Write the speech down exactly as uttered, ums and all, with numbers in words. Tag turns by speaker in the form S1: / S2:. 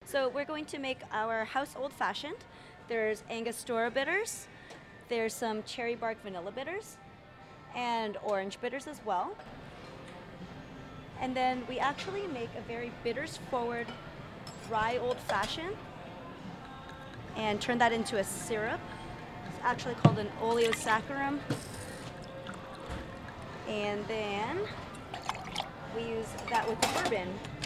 S1: So we're going to make our house old fashioned. There's Angostura bitters, there's some cherry bark vanilla bitters, and orange bitters as well. And then we actually make a very bitters forward dry old fashioned and turn that into a syrup. It's actually called an oleosaccharum. And then we use that with bourbon